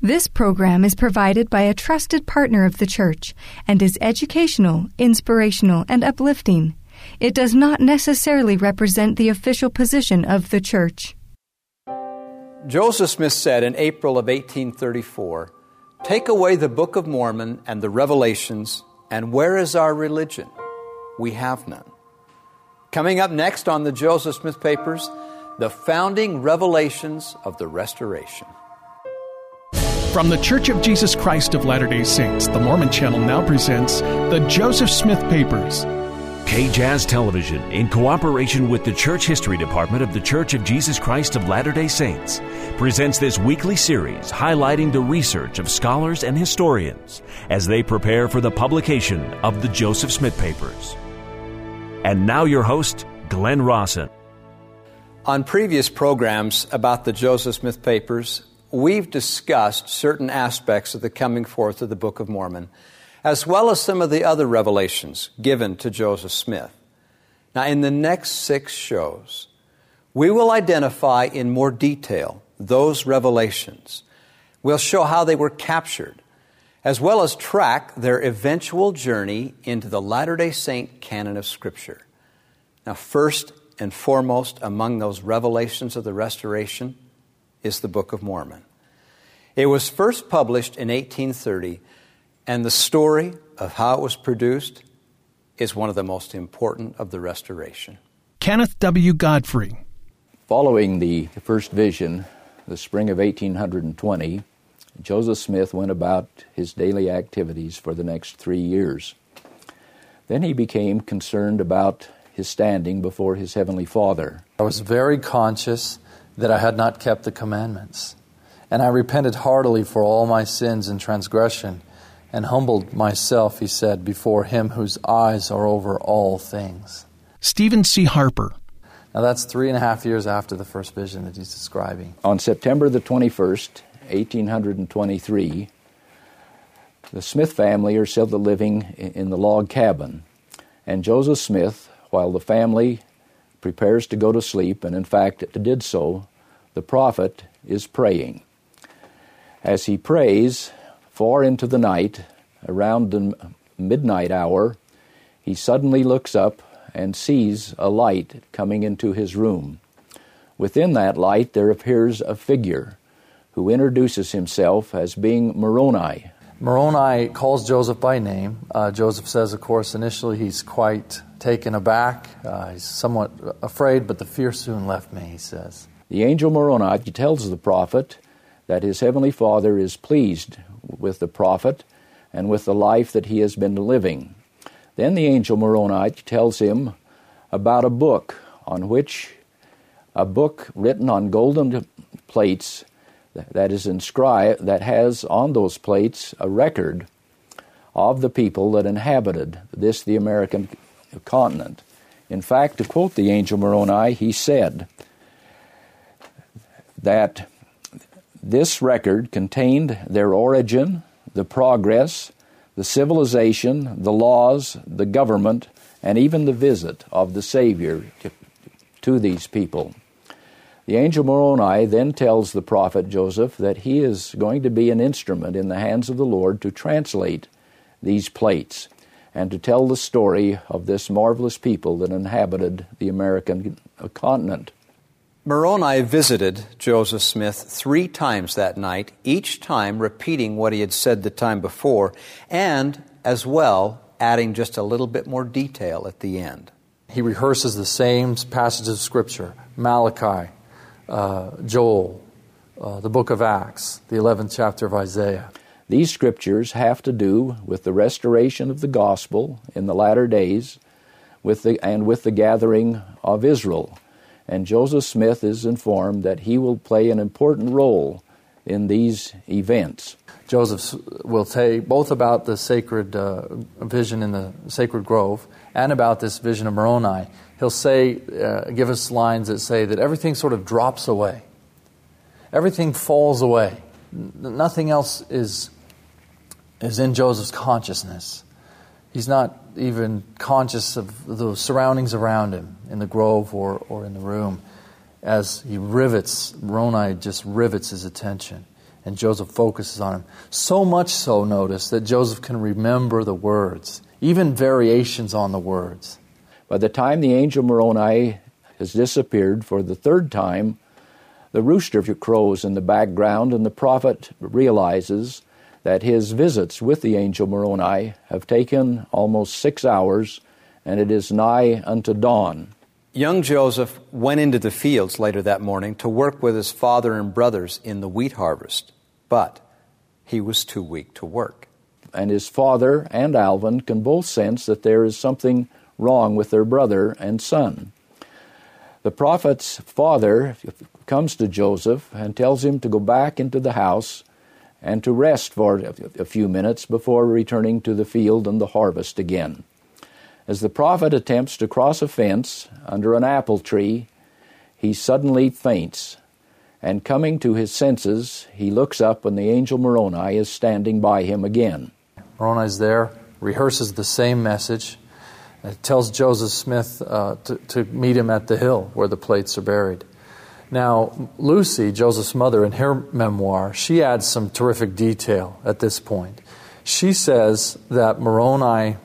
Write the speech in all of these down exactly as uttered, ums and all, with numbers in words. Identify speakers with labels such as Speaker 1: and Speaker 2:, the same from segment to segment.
Speaker 1: This program is provided by a trusted partner of the church and is educational, inspirational, and uplifting. It does not necessarily represent the official position of the church.
Speaker 2: Joseph Smith said in April of eighteen thirty-four, "Take away the Book of Mormon and the Revelations, and where is our religion? We have none." Coming up next on the Joseph Smith Papers, the founding revelations of the Restoration.
Speaker 3: From the Church of Jesus Christ of Latter-day Saints, the Mormon Channel now presents the Joseph Smith Papers.
Speaker 4: K J A S Television, in cooperation with the Church History Department of the Church of Jesus Christ of Latter-day Saints, presents this weekly series highlighting the research of scholars and historians as they prepare for the publication of the Joseph Smith Papers. And now your host, Glenn Rawson.
Speaker 2: On previous programs about the Joseph Smith Papers, we've discussed certain aspects of the coming forth of the Book of Mormon, as well as some of the other revelations given to Joseph Smith. Now, in the next six shows, we will identify in more detail those revelations. We'll show how they were captured, as well as track their eventual journey into the Latter-day Saint canon of Scripture. Now, first and foremost among those revelations of the Restoration is the Book of Mormon. It was first published in eighteen thirty, and the story of how it was produced is one of the most important of the Restoration.
Speaker 3: Kenneth W. Godfrey.
Speaker 5: Following the first vision, the spring of eighteen twenty, Joseph Smith went about his daily activities for the next three years. Then he became concerned about his standing before his Heavenly Father.
Speaker 6: I was very conscious that I had not kept the commandments, and I repented heartily for all my sins and transgression, and humbled myself, he said, before Him whose eyes are over all things.
Speaker 3: Stephen C. Harper.
Speaker 6: Now that's three and a half years after the first vision that he's describing.
Speaker 5: On September the twenty-first, eighteen twenty-three, the Smith family are still living in the log cabin, and Joseph Smith, while the family prepares to go to sleep, and in fact did so, the prophet is praying. As he prays, far into the night, around the midnight hour, he suddenly looks up and sees a light coming into his room. Within that light there appears a figure who introduces himself as being Moroni.
Speaker 6: Moroni calls Joseph by name. Uh, Joseph says, of course, initially he's quite taken aback. Uh, he's somewhat afraid, but the fear soon left me, he says.
Speaker 5: The angel Moroni tells the prophet that his Heavenly Father is pleased with the prophet and with the life that he has been living. Then the angel Moroni tells him about a book on which, a book written on golden plates that is inscribed, that has on those plates a record of the people that inhabited this, the American continent. In fact, to quote the angel Moroni, he said that this record contained their origin, the progress, the civilization, the laws, the government, and even the visit of the Savior to, to these people. The angel Moroni then tells the prophet Joseph that he is going to be an instrument in the hands of the Lord to translate these plates and to tell the story of this marvelous people that inhabited the American continent.
Speaker 2: Moroni visited Joseph Smith three times that night, each time repeating what he had said the time before, and as well adding just a little bit more detail at the end.
Speaker 6: He rehearses the same passages of Scripture, Malachi, uh, Joel, uh, the book of Acts, the eleventh chapter of Isaiah.
Speaker 5: These scriptures have to do with the restoration of the gospel in the latter days with the, and with the gathering of Israel. And Joseph Smith is informed that he will play an important role in these events.
Speaker 6: Joseph will say both about the sacred uh, vision in the sacred grove and about this vision of Moroni. He'll say, uh, give us lines that say that everything sort of drops away. Everything falls away. N- nothing else is, is in Joseph's consciousness. He's not even conscious of the surroundings around him in the grove or, or in the room. As he rivets, Moroni just rivets his attention. And Joseph focuses on him. So much so, notice, that Joseph can remember the words, even variations on the words.
Speaker 5: By the time the angel Moroni has disappeared for the third time, the rooster crows in the background, and the prophet realizes that his visits with the angel Moroni have taken almost six hours, and it is nigh unto dawn.
Speaker 2: Young Joseph went into the fields later that morning to work with his father and brothers in the wheat harvest, but he was too weak to work.
Speaker 5: And his father and Alvin can both sense that there is something wrong with their brother and son. The prophet's father comes to Joseph and tells him to go back into the house and to rest for a few minutes before returning to the field and the harvest again. As the prophet attempts to cross a fence under an apple tree, he suddenly faints, and coming to his senses, he looks up and the angel Moroni is standing by him again.
Speaker 6: Moroni's there, rehearses the same message, and tells Joseph Smith uh, to, to meet him at the hill where the plates are buried. Now, Lucy, Joseph's mother, in her memoir, she adds some terrific detail at this point. She says that Moroni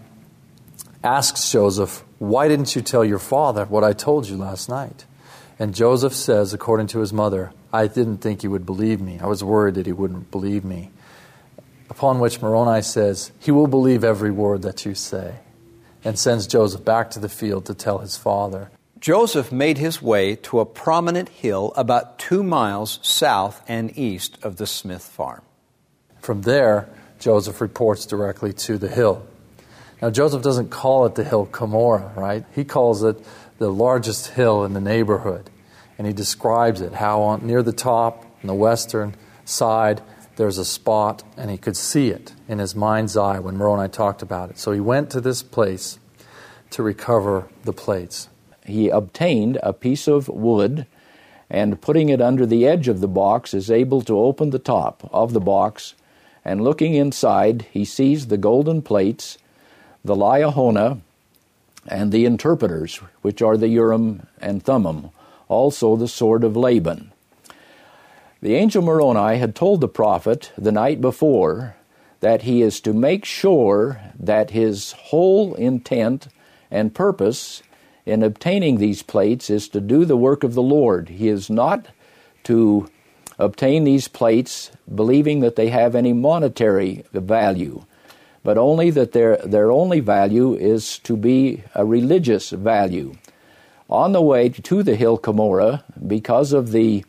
Speaker 6: asks Joseph, "Why didn't you tell your father what I told you last night?" And Joseph says, according to his mother, "I didn't think he would believe me. I was worried that he wouldn't believe me." Upon which Moroni says, "He will believe every word that you say," and sends Joseph back to the field to tell his father.
Speaker 2: Joseph made his way to a prominent hill about two miles south and east of the Smith farm.
Speaker 6: From there, Joseph reports directly to the hill. Now, Joseph doesn't call it the hill Cumorah, right? He calls it the largest hill in the neighborhood. And he describes it, how on near the top, on the western side, there's a spot, and he could see it in his mind's eye when Moroni talked about it. So he went to this place to recover the plates.
Speaker 5: He obtained a piece of wood, and putting it under the edge of the box, is able to open the top of the box, and looking inside, he sees the golden plates, the Liahona, and the interpreters, which are the Urim and Thummim, also the sword of Laban. The angel Moroni had told the prophet the night before that he is to make sure that his whole intent and purpose in obtaining these plates is to do the work of the Lord. He is not to obtain these plates believing that they have any monetary value, but only that their, their only value is to be a religious value. On the way to the hill Cumorah, because of the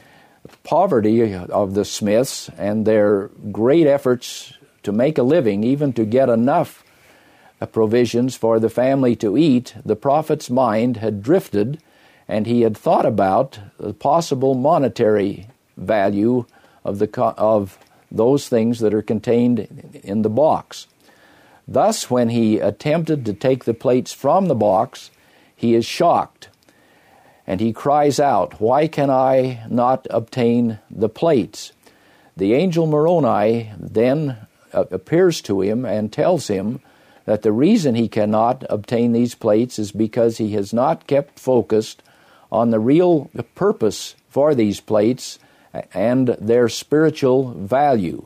Speaker 5: poverty of the Smiths and their great efforts to make a living, even to get enough provisions for the family to eat, the prophet's mind had drifted, and he had thought about the possible monetary value of the of those things that are contained in the box. Thus, when he attempted to take the plates from the box, he is shocked, and he cries out, "Why can I not obtain the plates?" The angel Moroni then appears to him and tells him that the reason he cannot obtain these plates is because he has not kept focused on the real purpose for these plates and their spiritual value.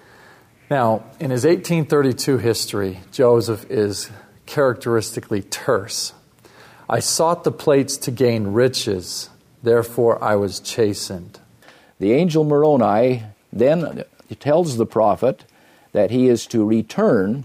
Speaker 6: Now, in his eighteen thirty-two history, Joseph is characteristically terse. "I sought the plates to gain riches, therefore I was chastened."
Speaker 5: The angel Moroni then tells the prophet that he is to return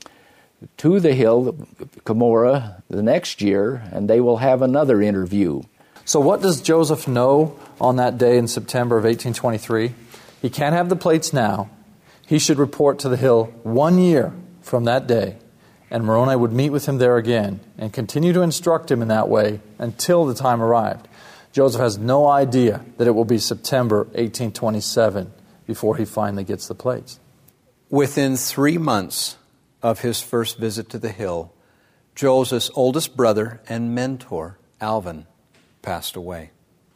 Speaker 5: to the hill Cumorah the next year, and they will have another interview.
Speaker 6: So what does Joseph know on that day in September of eighteen twenty-three? He can't have the plates now. He should report to the hill one year from that day, and Moroni would meet with him there again and continue to instruct him in that way until the time arrived. Joseph has no idea that it will be September eighteen twenty-seven before he finally gets the plates.
Speaker 2: Within three months of his first visit to the hill, Joseph's oldest brother and mentor, Alvin, passed away.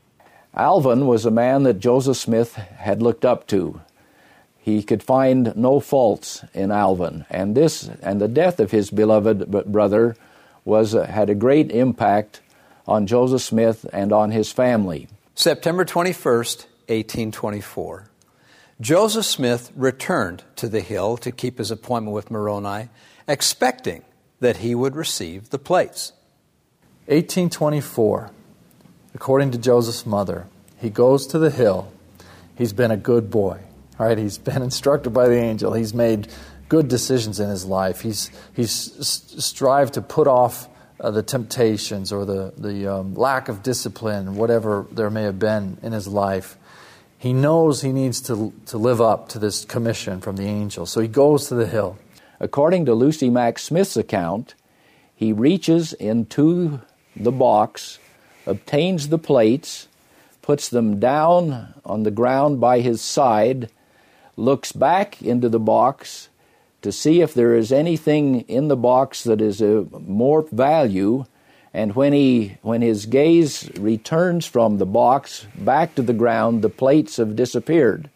Speaker 5: Alvin was a man that Joseph Smith had looked up to. He could find no faults in Alvin, and this and the death of his beloved brother was uh, had a great impact on Joseph Smith and on his family.
Speaker 2: September twenty-first, eighteen twenty-four. Joseph Smith returned to the hill to keep his appointment with Moroni, expecting that he would receive the plates.
Speaker 6: eighteen twenty-four, according to Joseph's mother, he goes to the hill. He's been a good boy, right? He's been instructed by the angel. He's made good decisions in his life. He's he's strived to put off uh, the temptations or the, the um, lack of discipline, whatever there may have been in his life. He knows he needs to to live up to this commission from the angel. So he goes to the hill.
Speaker 5: According to Lucy Mack Smith's account, he reaches into the box, obtains the plates, puts them down on the ground by his side, looks back into the box to see if there is anything in the box that is of more value, and when he when his gaze returns from the box back to the ground, the plates have disappeared.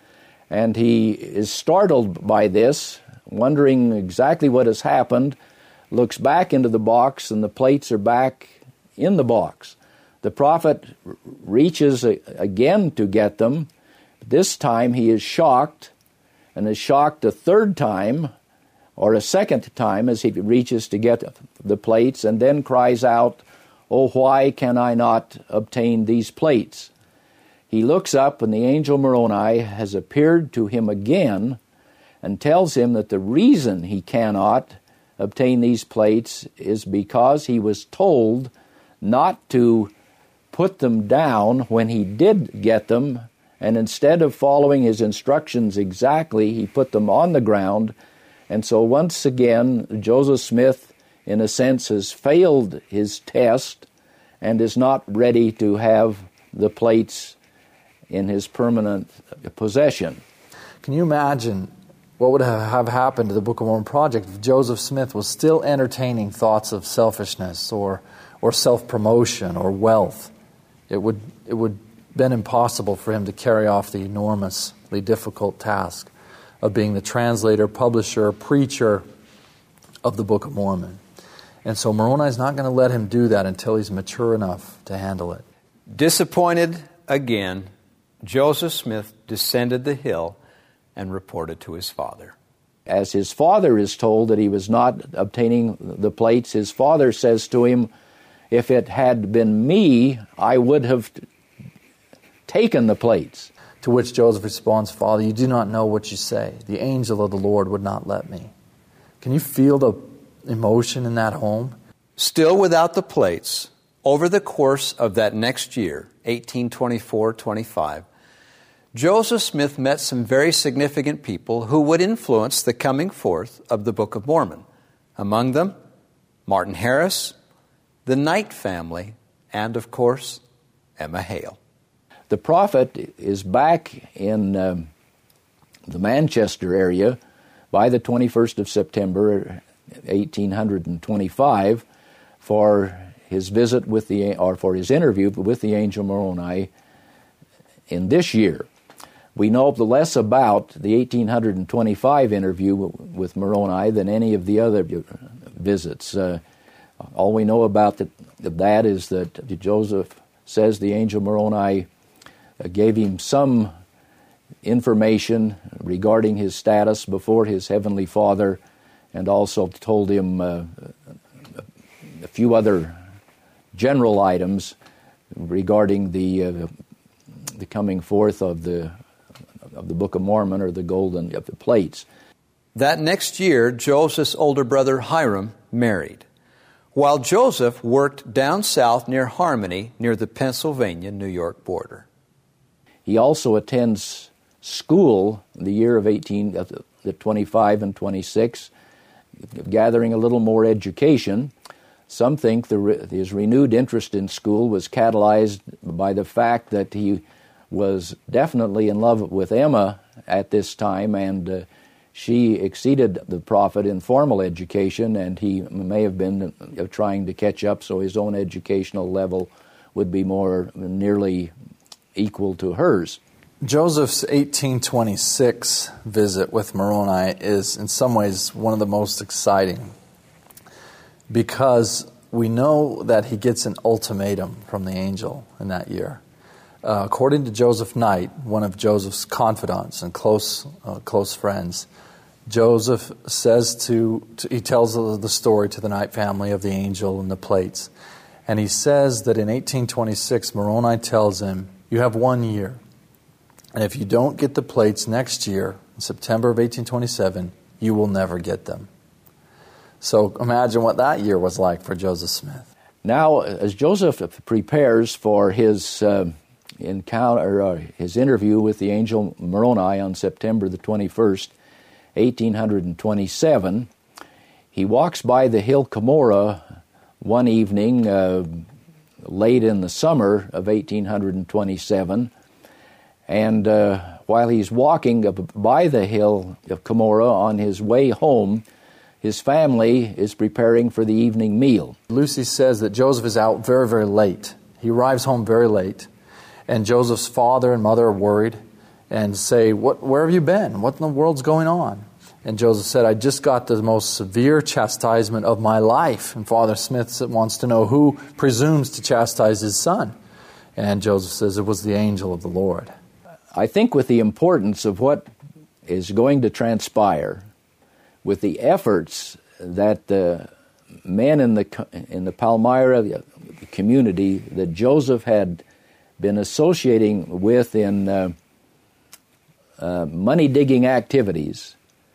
Speaker 5: And he is startled by this, wondering exactly what has happened, looks back into the box, and the plates are back in the box. The prophet reaches again to get them. This time he is shocked, and is shocked a third time, or a second time as he reaches to get the plates, and then cries out, "Oh, why can I not obtain these plates?" He looks up, and the angel Moroni has appeared to him again and tells him that the reason he cannot obtain these plates is because he was told not to put them down when he did get them, and instead of following his instructions exactly, he put them on the ground. And so once again, Joseph Smith, in a sense, has failed his test and is not ready to have the plates in his permanent possession.
Speaker 6: Can you imagine what would have happened to the Book of Mormon project if Joseph Smith was still entertaining thoughts of selfishness or or self-promotion or wealth? It would it would have been impossible for him to carry off the enormously difficult task of being the translator, publisher, preacher of the Book of Mormon. And so Moroni is not going to let him do that until he's mature enough to handle it.
Speaker 2: Disappointed again, Joseph Smith descended the hill and reported to his father.
Speaker 5: As his father is told that he was not obtaining the plates, his father says to him, "If it had been me, I would have taken the plates."
Speaker 6: To which Joseph responds, "Father, you do not know what you say. The angel of the Lord would not let me." Can you feel the emotion in that home?
Speaker 2: Still without the plates, over the course of that next year, eighteen twenty-four twenty-five, Joseph Smith met some very significant people who would influence the coming forth of the Book of Mormon. Among them, Martin Harris, the Knight family, and, of course, Emma Hale.
Speaker 5: The prophet is back in um, the Manchester area by the twenty-first of September, eighteen twenty-five, for his visit with the, or for his interview with the angel Moroni in this year. We know less about the eighteen twenty-five interview with Moroni than any of the other visits. Uh, all we know about the, that is that Joseph says the angel Moroni gave him some information regarding his status before his heavenly Father, and also told him uh, a few other general items regarding the uh, the coming forth of the of the Book of Mormon, or the golden of the plates.
Speaker 2: That next year, Joseph's older brother Hiram married, while Joseph worked down south near Harmony, near the Pennsylvania-New York border.
Speaker 5: He also attends school in the year of eighteen twenty-five and twenty-six, gathering a little more education. Some think the, his renewed interest in school was catalyzed by the fact that he was definitely in love with Emma at this time, and uh, she exceeded the prophet in formal education, and he may have been uh, trying to catch up so his own educational level would be more nearly equal to hers.
Speaker 6: Joseph's eighteen twenty-six visit with Moroni is in some ways one of the most exciting, because we know that he gets an ultimatum from the angel in that year. Uh, according to Joseph Knight, one of Joseph's confidants and close uh, close friends, Joseph says to, to he tells the story to the Knight family of the angel and the plates. And he says that in eighteen twenty-six, Moroni tells him, you have one year. And if you don't get the plates next year, in September of eighteen twenty-seven, you will never get them. So imagine what that year was like for Joseph Smith.
Speaker 5: Now, as Joseph prepares for his uh, encounter, uh, his interview with the angel Moroni on September the twenty-first, eighteen twenty-seven, he walks by the hill Cumorah one evening uh, late in the summer of eighteen twenty-seven, and uh, while he's walking by the hill of Cumorah on his way home, his family is preparing for the evening meal.
Speaker 6: Lucy says that Joseph is out very, very late. He arrives home very late, and Joseph's father and mother are worried and say, "What? Where have you been? What in the world's going on?" And Joseph said, "I just got the most severe chastisement of my life." And Father Smith wants to know who presumes to chastise his son. And Joseph says it was the angel of the Lord.
Speaker 5: I think with the importance of what is going to transpire, with the efforts that the men in the in the Palmyra community that Joseph had been associating with in uh, uh, money-digging activities,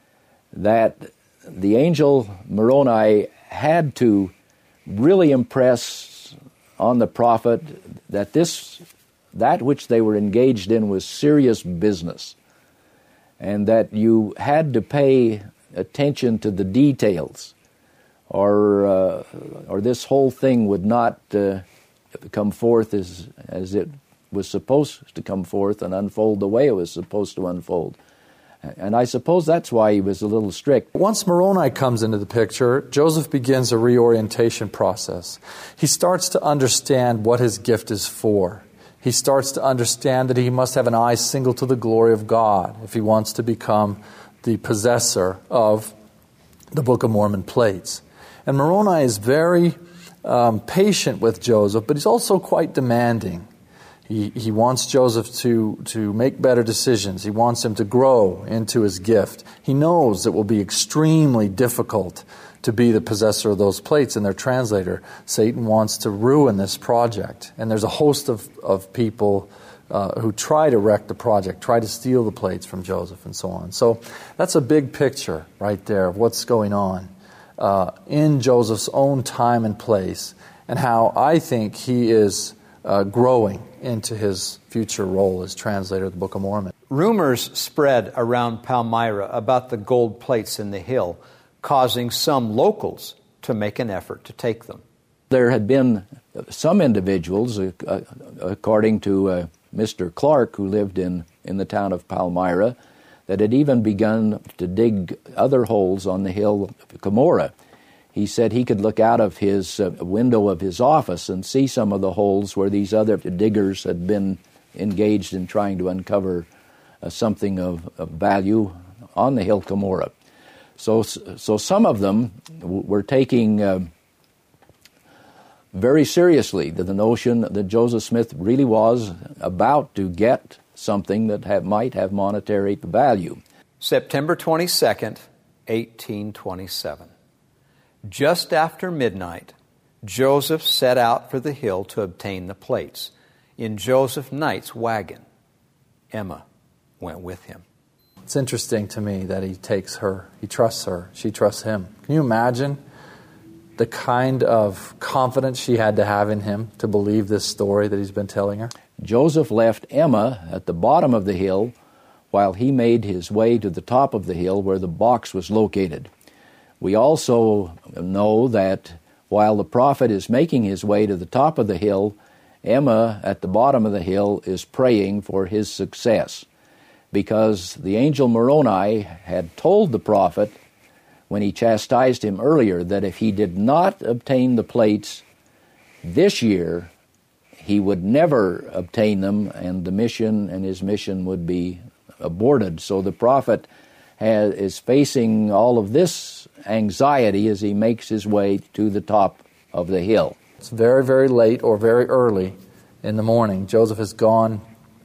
Speaker 5: that the angel Moroni had to really impress on the prophet that this, that which they were engaged in was serious business, and that you had to pay attention to the details, or uh, or this whole thing would not uh, come forth as as it was supposed to come forth and unfold the way it was supposed to unfold. And I suppose that's why he was a little strict.
Speaker 6: Once Moroni comes into the picture, Joseph begins a reorientation process. He starts to understand what his gift is for. He starts to understand that he must have an eye single to the glory of God if he wants to become the possessor of the Book of Mormon plates. And Moroni is very um, patient with Joseph, but he's also quite demanding. He he wants Joseph to, to make better decisions. He wants him to grow into his gift. He knows it will be extremely difficult to be the possessor of those plates and their translator. Satan wants to ruin this project. And there's a host of, of people uh, who try to wreck the project, try to steal the plates from Joseph and so on. So that's a big picture right there of what's going on uh, in Joseph's own time and place, and how I think he is uh, growing into his future role as translator of the Book of Mormon.
Speaker 2: Rumors spread around Palmyra about the gold plates in the hill, causing some locals to make an effort to take them.
Speaker 5: There had been some individuals, uh, according to uh, Mister Clark, who lived in, in the town of Palmyra, that had even begun to dig other holes on the hill of Cumorah. He said he could look out of his uh, window of his office and see some of the holes where these other diggers had been engaged in trying to uncover uh, something of, of value on the hill Cumorah. So, so some of them w- were taking uh, very seriously the, the notion that Joseph Smith really was about to get something that have, might have monetary value.
Speaker 2: September twenty-second, eighteen twenty-seven. Just after midnight, Joseph set out for the hill to obtain the plates in Joseph Knight's wagon. Emma went with him.
Speaker 6: It's interesting to me that he takes her, he trusts her, she trusts him. Can you imagine the kind of confidence she had to have in him to believe this story that he's been telling her?
Speaker 5: Joseph left Emma at the bottom of the hill while he made his way to the top of the hill where the box was located. We also know that while the prophet is making his way to the top of the hill, Emma at the bottom of the hill is praying for his success, because the angel Moroni had told the prophet when he chastised him earlier that if he did not obtain the plates this year, he would never obtain them, and the mission and his mission would be aborted. So the prophet has, is facing all of this anxiety as he makes his way to the top of the hill.
Speaker 6: It's very, very late or very early in the morning. Joseph has gone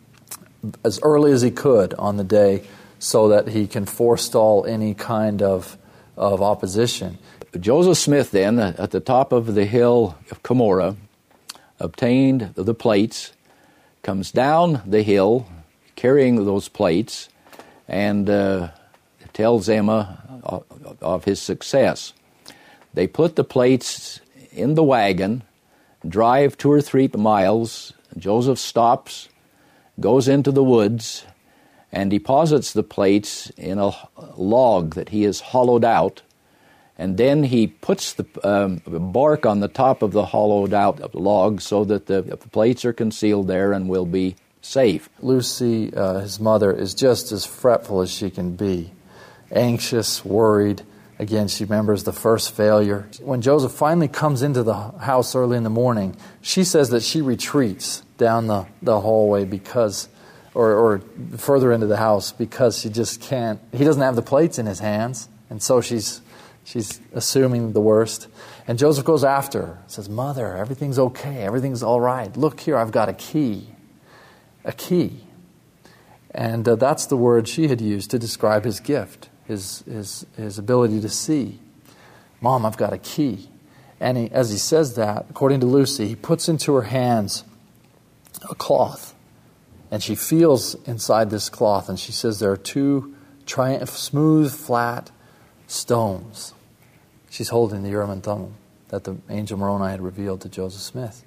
Speaker 6: as early as he could on the day so that he can forestall any kind of, of opposition.
Speaker 5: Joseph Smith then, at the top of the hill of Cumorah, obtained the plates, comes down the hill carrying those plates, and uh, tells Emma of, of his success. They put the plates in the wagon, drive two or three miles. Joseph stops, goes into the woods, and deposits the plates in a log that he has hollowed out, and then he puts the um, bark on the top of the hollowed out log so that the, the plates are concealed there and will be safe.
Speaker 6: Lucy, uh, his mother, is just as fretful as she can be, anxious, worried. Again, she remembers the first failure. When Joseph finally comes into the house early in the morning, she says that she retreats down the, the hallway because, or, or further into the house because she just can't, he doesn't have the plates in his hands, and so she's she's assuming the worst. And Joseph goes after her, says, "Mother, everything's okay, everything's all right. Look here, I've got a key, a key." And uh, that's the word she had used to describe his gift. His, his his ability to see. "Mom, I've got a key." And he, as he says that, according to Lucy, he puts into her hands a cloth. And she feels inside this cloth, and she says there are two tri- smooth, flat stones. She's holding the Urim and Thummim that the angel Moroni had revealed to Joseph Smith.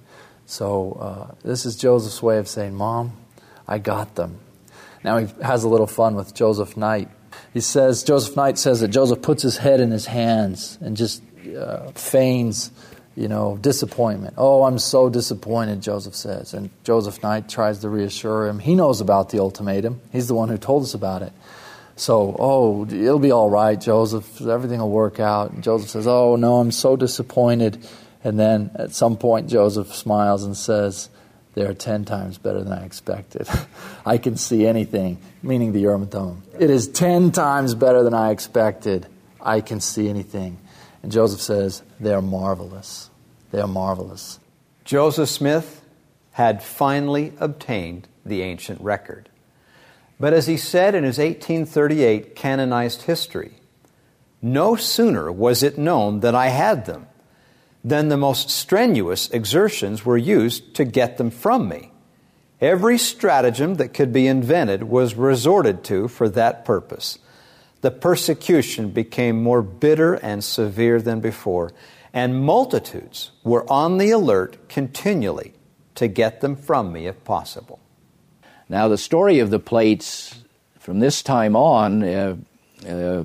Speaker 6: So uh, this is Joseph's way of saying, "Mom, I got them." Now he has a little fun with Joseph Knight. He says, Joseph Knight says that Joseph puts his head in his hands and just uh, feigns, you know, disappointment. "Oh, I'm so disappointed," Joseph says. And Joseph Knight tries to reassure him. He knows about the ultimatum. He's the one who told us about it. So, "Oh, it'll be all right, Joseph. Everything will work out." And Joseph says, "Oh, no, I'm so disappointed." And then at some point, Joseph smiles and says, "They are ten times better than I expected. I can see anything," meaning the Urim and Thummim. "It is ten times better than I expected. I can see anything." And Joseph says, "They are marvelous. They are marvelous."
Speaker 2: Joseph Smith had finally obtained the ancient record. But as he said in his eighteen thirty-eight canonized history, "No sooner was it known that I had them than the most strenuous exertions were used to get them from me. Every stratagem that could be invented was resorted to for that purpose. The persecution became more bitter and severe than before, and multitudes were on the alert continually to get them from me if possible."
Speaker 5: Now the story of the plates from this time on, uh, uh,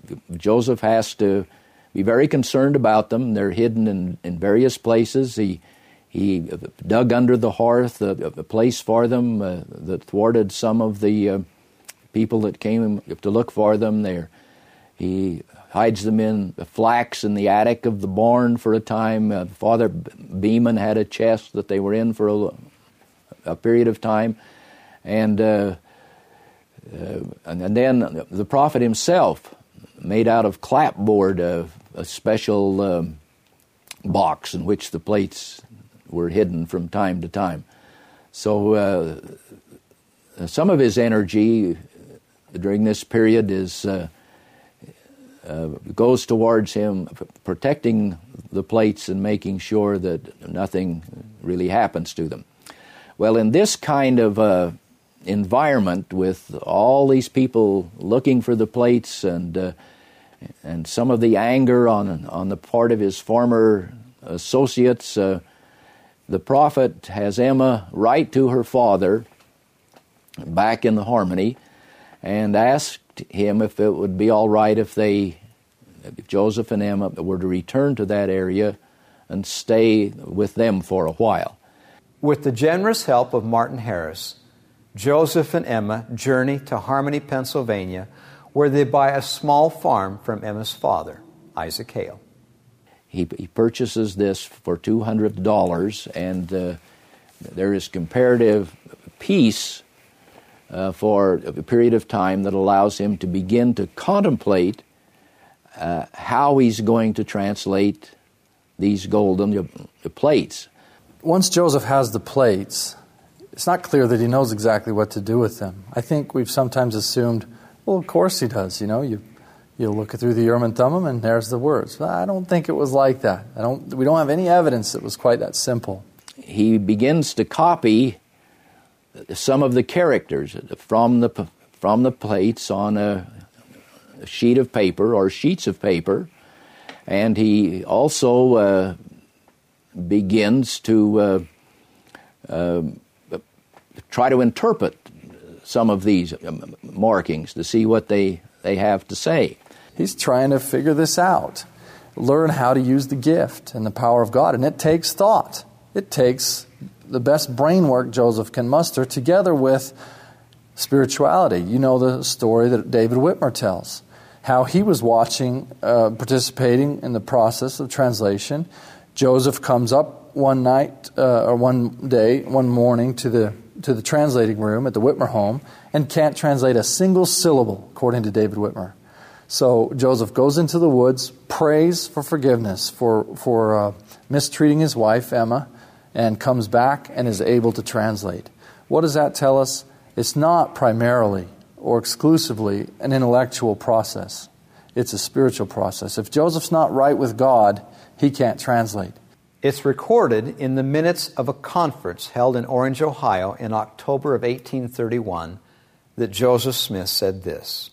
Speaker 5: Joseph has to be very concerned about them. They're hidden in, in various places. He he dug under the hearth a, a place for them uh, that thwarted some of the uh, people that came to look for them. There, he hides them in the flax in the attic of the barn for a time. Uh, Father Beeman had a chest that they were in for a, a period of time. And, uh, uh, and and then the prophet himself made out of clapboard a, a special um, box in which the plates were hidden from time to time. So uh, some of his energy during this period is uh, uh, goes towards him protecting the plates and making sure that nothing really happens to them. Well, in this kind of uh, environment with all these people looking for the plates and uh, and some of the anger on on the part of his former associates, uh, the prophet has Emma write to her father back in the Harmony and asked him if it would be all right if they, if Joseph and Emma were to return to that area and stay with them for a while.
Speaker 2: With the generous help of Martin Harris, Joseph and Emma journey to Harmony, Pennsylvania, where they buy a small farm from Emma's father, Isaac Hale.
Speaker 5: He, he purchases this for two hundred dollars, and uh, there is comparative peace uh, for a period of time that allows him to begin to contemplate uh, how he's going to translate these golden uh, plates.
Speaker 6: once Joseph has the plates, it's not clear that he knows exactly what to do with them. I think we've sometimes assumed, well, of course he does. You know, you you look through the Urim and Thummim, and there's the words. But I don't think it was like that. I don't. We don't have any evidence it was quite that simple.
Speaker 5: He begins to copy some of the characters from the from the plates on a sheet of paper or sheets of paper, and he also uh, begins to uh, uh, try to interpret some of these markings to see what they, they have to say.
Speaker 6: He's trying to figure this out, learn how to use the gift and the power of God, and it takes thought. It takes the best brain work Joseph can muster together with spirituality. You know the story that David Whitmer tells, how he was watching, uh, participating in the process of translation. Joseph comes up one night, uh, or one day, one morning to the to the translating room at the Whitmer home and can't translate a single syllable, according to David Whitmer. So Joseph goes into the woods, prays for forgiveness for, for uh, mistreating his wife, Emma, and comes back and is able to translate. What does that tell us? It's not primarily or exclusively an intellectual process. It's a spiritual process. If Joseph's not right with God, he can't translate.
Speaker 2: It's recorded in the minutes of a conference held in Orange, Ohio in October of eighteen thirty-one that Joseph Smith said this: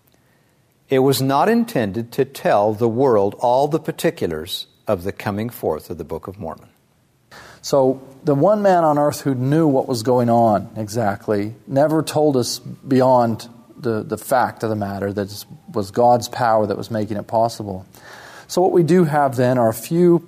Speaker 2: "It was not intended to tell the world all the particulars of the coming forth of the Book of Mormon."
Speaker 6: So the one man on earth who knew what was going on exactly never told us beyond the, the fact of the matter that it was God's power that was making it possible. So what we do have then are a few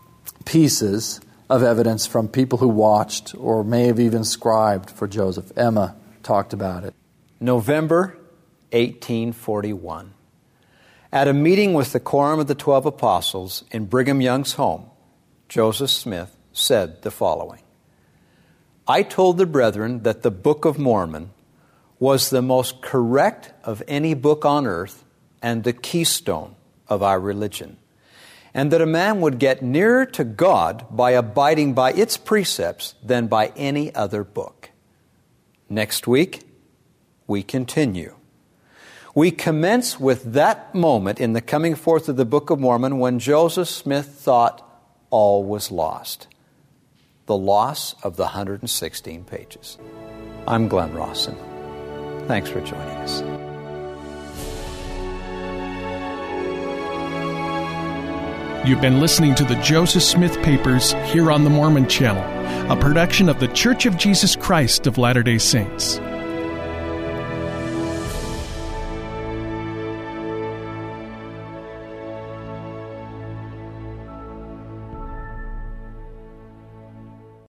Speaker 6: pieces of evidence from people who watched or may have even scribed for Joseph. Emma talked about it.
Speaker 2: November eighteen forty-one. At a meeting with the Quorum of the Twelve Apostles in Brigham Young's home, Joseph Smith said the following: "I told the brethren that the Book of Mormon was the most correct of any book on earth and the keystone of our religion, and that a man would get nearer to God by abiding by its precepts than by any other book." Next week, we continue. We commence with that moment in the coming forth of the Book of Mormon when Joseph Smith thought all was lost. The loss of the one hundred sixteen pages. I'm Glenn Rawson. Thanks for joining us.
Speaker 3: You've been listening to the Joseph Smith Papers here on the Mormon Channel, a production of the Church of Jesus Christ of Latter-day Saints.